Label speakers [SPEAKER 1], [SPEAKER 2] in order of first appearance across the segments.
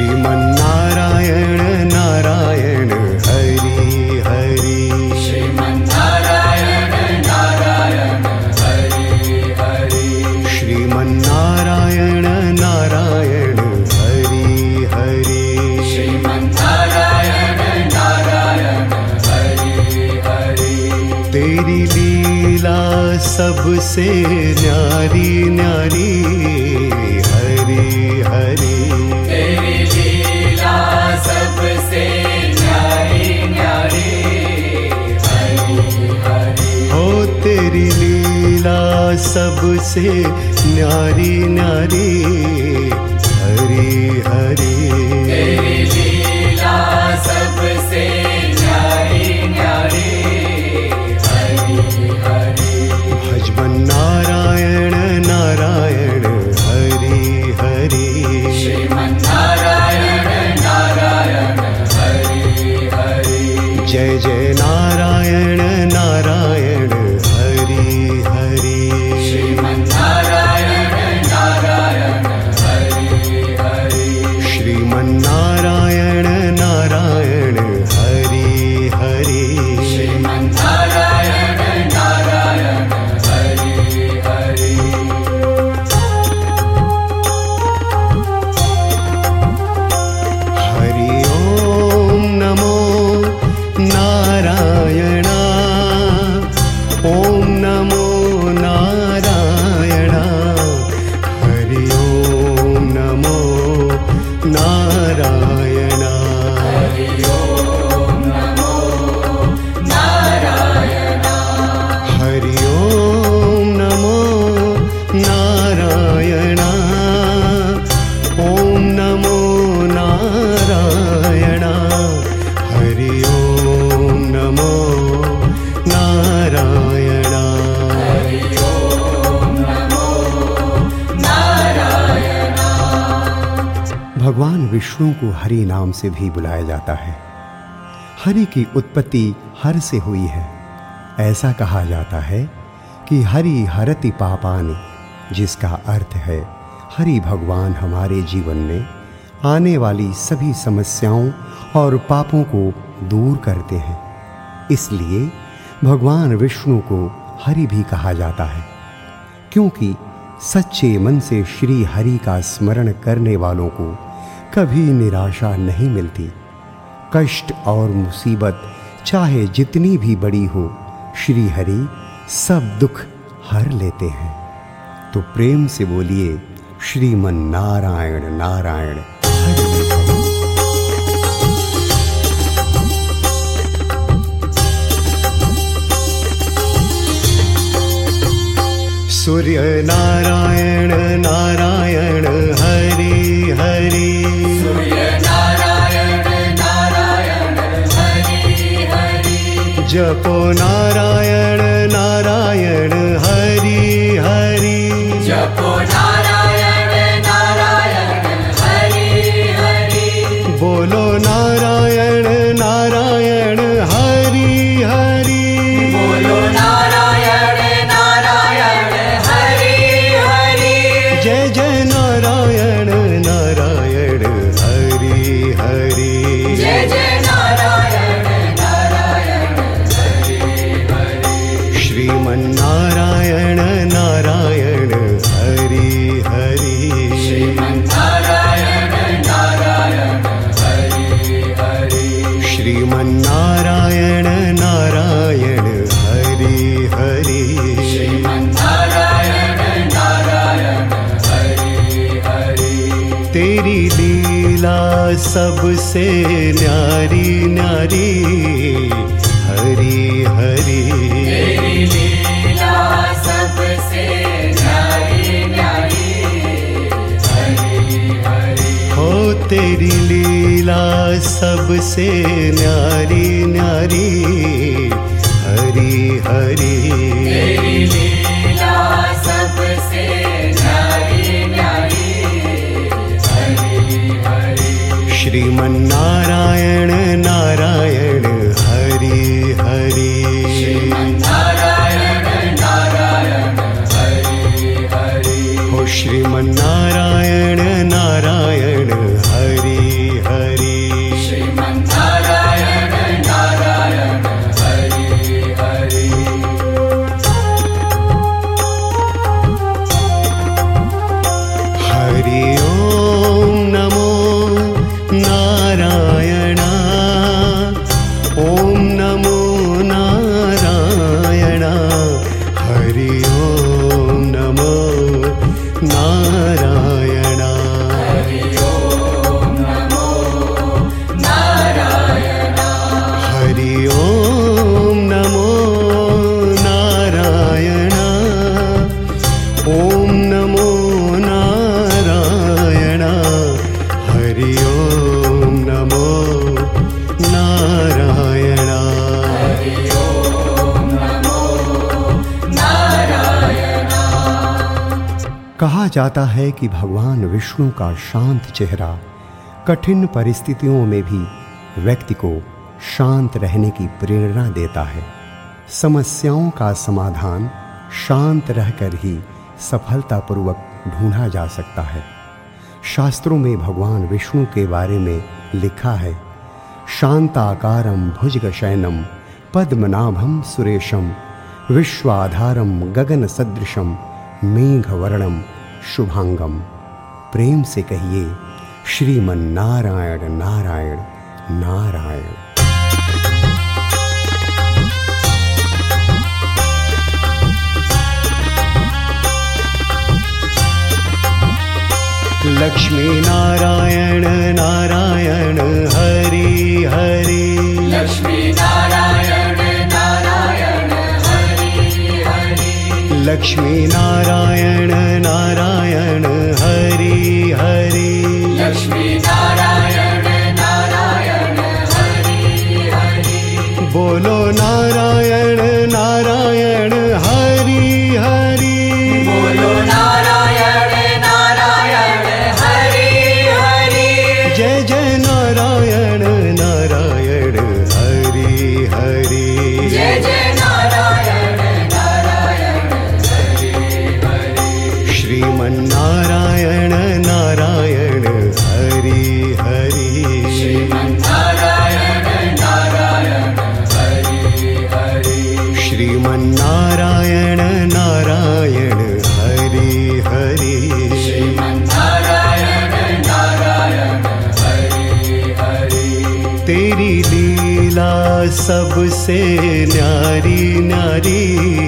[SPEAKER 1] श्रीमन्नारायण नारायण हरि हरि।
[SPEAKER 2] श्रीमन्नारायण नारायण हरि हरि।
[SPEAKER 1] श्रीमन्नारायण नारायण हरि हरि।
[SPEAKER 2] श्रीमन्नारायण नारायण हरि हरि।
[SPEAKER 1] तेरी लीला सबसे न्यारी न्यारी हरि हरि।
[SPEAKER 2] तेरी लीला सबसे न्यारी न्यारी हरि हरि।
[SPEAKER 1] हो तेरी लीला सबसे न्यारी न्यारी हरि हरि।
[SPEAKER 2] तेरी लीला सबसे न्यारी न्यारी हरि हरि।
[SPEAKER 1] भजमन नारायण नारायण हरि हरि।
[SPEAKER 2] श्रीमन्नारायण नारायण हरि हरि।
[SPEAKER 1] जय जय नारायण नारायण हरि हरि।
[SPEAKER 2] श्रीमन्नारायण नारायण हरि हरि।
[SPEAKER 1] श्रीमन्नारायण नारायण हरि हरि।
[SPEAKER 2] श्रीमन्नारायण नारायण हरि हरि।
[SPEAKER 1] हरि ओम नमो नारायण। ओम नमो नारायण। हरि ओम नमो नारायण।
[SPEAKER 2] हरि ओम नमो नारायण।
[SPEAKER 1] हरि ओम नमो नारायण। ओम नमो नारायण। हरि ओम नमो नारायण।
[SPEAKER 2] हरि ओम नमो नारायण।
[SPEAKER 1] भगवान विष्णु को हरि नाम से भी बुलाया जाता है। हरि की उत्पत्ति हर से हुई है। ऐसा कहा जाता है कि हरि हरति पापानि, जिसका अर्थ है हरि भगवान हमारे जीवन में आने वाली सभी समस्याओं और पापों को दूर करते हैं। इसलिए भगवान विष्णु को हरि भी कहा जाता है, क्योंकि सच्चे मन से श्री हरि का स्मरण करने वालों को कभी निराशा नहीं मिलती। कष्ट और मुसीबत चाहे जितनी भी बड़ी हो, श्री हरि सब दुख हर लेते हैं। तो प्रेम से बोलिए श्रीमन नारायण नारायण हरि हरि। सूर्य नारायण नारायण हरि हरि।
[SPEAKER 2] सूर्य नारायण नारायण हरि हरि।
[SPEAKER 1] जपो नारायण नारायण हरि हरि।
[SPEAKER 2] जपो नारायण नारायण हरि हरि।
[SPEAKER 1] बोलो नारायण नारायण हरि हरि।
[SPEAKER 2] बोलो नारायण नारायण हरि हरि।
[SPEAKER 1] जय जय नारायण नारायण हरि हरि।
[SPEAKER 2] जय जय नारायण नारायण हरि हरि।
[SPEAKER 1] श्रीमन्नारायण नारायण हरि हरि।
[SPEAKER 2] श्रीमन्नारायण नारायण हरि हरि।
[SPEAKER 1] श्रीमन्नारायण नारायण हरि हरि।
[SPEAKER 2] श्रीमन्नारायण नारायण हरि हरि।
[SPEAKER 1] तेरी लीला सबसे न्यारी न्यारी हरि हरि।
[SPEAKER 2] तेरी लीला सबसे न्यारी न्यारी हरि हरि।
[SPEAKER 1] हो तेरी लीला सबसे न्यारी न्यारी हरि हरि।
[SPEAKER 2] तेरी लीला सबसे न्यारी न्यारी हरि हरि।
[SPEAKER 1] श्रीमन्नारायण नारायण हरि हरि।
[SPEAKER 2] श्रीमन्नारायण नारायण हरि हरि।
[SPEAKER 1] हो श्रीमन्नारायण नारायण हरि जाता है कि भगवान विष्णु का शांत चेहरा कठिन परिस्थितियों में भी व्यक्ति को शांत रहने की प्रेरणा देता है। समस्याओं का समाधान शांत रहकर ही सफलतापूर्वक ढूंढा जा सकता है। शास्त्रों में भगवान विष्णु के बारे में लिखा है, शांताकारं भुजगशयनं पद्मनाभं सुरेशं विश्वाधारं गगन सदृशं मेघवर्णं शुभांगम। प्रेम से कहिए श्रीमन नारायण नारायण नारायण। लक्ष्मी नारायण नारायण हरि हरि।
[SPEAKER 2] लक्ष्मी नारायण नारायण हरि हरि।
[SPEAKER 1] लक्ष्मी नारायण नारायण हरि हरि।
[SPEAKER 2] लक्ष्मी नारायण नारायण हरि हरि।
[SPEAKER 1] बोलो नारायण नारायण हरि हरि।
[SPEAKER 2] बोलो नारायण नारायण हरि हरि।
[SPEAKER 1] जय जय नारायण नारायण हरि हरि।
[SPEAKER 2] जय जय नारायण नारायण हरि हरि।
[SPEAKER 1] श्रीमन नारायण नारायण हरि हरि।
[SPEAKER 2] श्रीमन नारायण नारायण हरि हरि।
[SPEAKER 1] श्रीमन नारायण नारायण हरि हरि।
[SPEAKER 2] श्रीमन नारायण नारायण हरि हरि।
[SPEAKER 1] तेरी लीला सबसे न्यारी न्यारी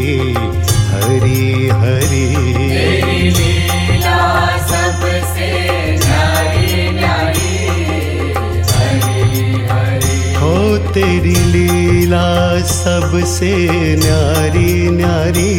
[SPEAKER 1] हरि हरि।
[SPEAKER 2] तेरी लीला सबसे न्यारी न्यारी हरि हरि।
[SPEAKER 1] हो तेरी लीला सबसे न्यारी न्यारी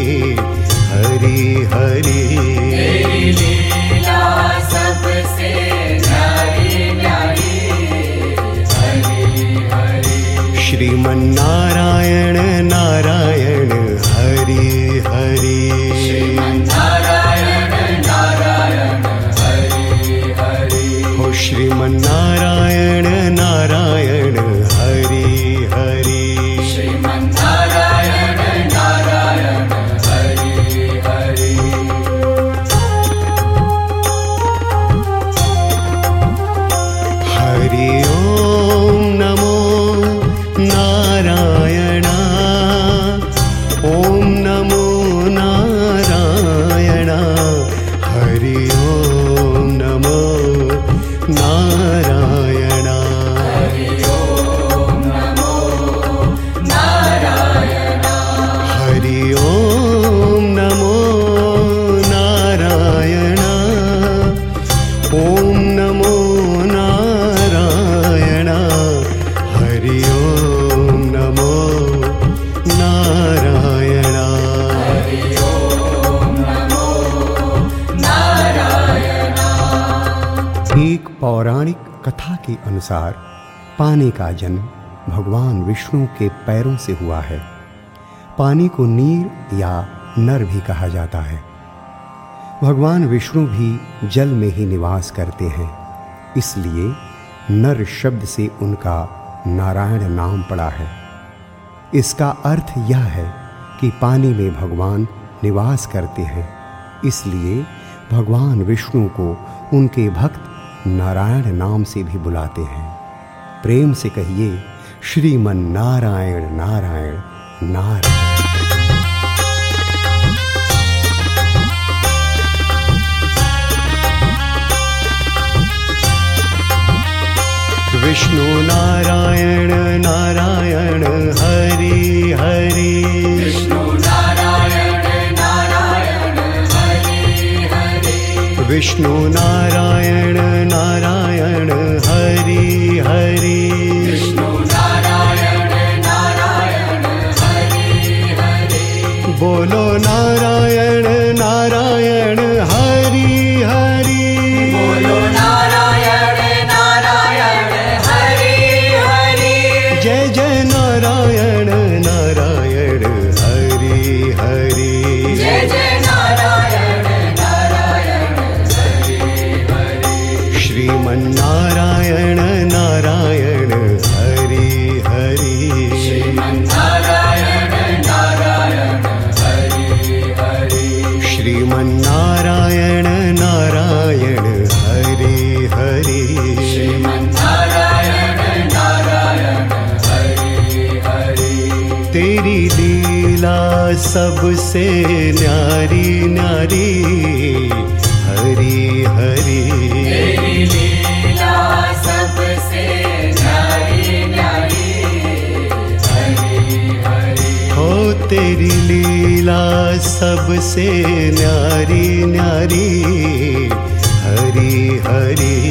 [SPEAKER 1] हरि हरि।
[SPEAKER 2] तेरी लीला सबसे न्यारी न्यारी हरि हरि।
[SPEAKER 1] श्रीमन नारायण नारायण हरि हरि।
[SPEAKER 2] श्रीमन नारायण नारायण हरि हरि।
[SPEAKER 1] हो श्रीमन नारायण नारायण हरि हरि।
[SPEAKER 2] श्रीमन नारायण नारायण हरि हरि।
[SPEAKER 1] हरि ओम नमो नारायण। ओम नमो नारायण। हरि ओम नमो नारायण।
[SPEAKER 2] हरि ओम नमो नारायण।
[SPEAKER 1] हरि ओम नमो नारायण। ओम नमो नारायण। हरि ओम नमो नारायण।
[SPEAKER 2] हरि ओम नमो नारायण।
[SPEAKER 1] एक पौराणिक कथा के अनुसार पानी का जन्म भगवान विष्णु के पैरों से हुआ है। पानी को नीर या नर भी कहा जाता है। भगवान विष्णु भी जल में ही निवास करते हैं, इसलिए नर शब्द से उनका नारायण नाम पड़ा है। इसका अर्थ यह है कि पानी में भगवान निवास करते हैं, इसलिए भगवान विष्णु को उनके भक्त नारायण नाम से भी बुलाते हैं। प्रेम से कहिए श्रीमन नारायण नारायण नारायण। विष्णु नारायण नारायण हरि हरि।
[SPEAKER 2] विष्णु नारायण नारायण हरि हरि।
[SPEAKER 1] विष्णु नारायण नारायण हरि हरि।
[SPEAKER 2] विष्णु नारायण नारायण हरि हरि।
[SPEAKER 1] बोलो नारायण नारायण हरि हरि।
[SPEAKER 2] बोलो नारायण नारायण हरि हरि।
[SPEAKER 1] जय जय नारायण नारायण हरि हरि।
[SPEAKER 2] जय जय नारायण नारायण
[SPEAKER 1] श्रीमन्नारायण नारायण हरि हरि
[SPEAKER 2] श्रीमन्नारायण नारायण हरि हरि
[SPEAKER 1] श्रीमन्नारायण नारायण हरि हरि
[SPEAKER 2] श्रीमन्नारायण नारायण हरि हरि
[SPEAKER 1] तेरी लीला सबसे न्यारी न्यारी हरि हरि
[SPEAKER 2] तेरी लीला सबसे न्यारी न्यारी हरि हरि
[SPEAKER 1] हो तेरी लीला सबसे न्यारी न्यारी हरि हरि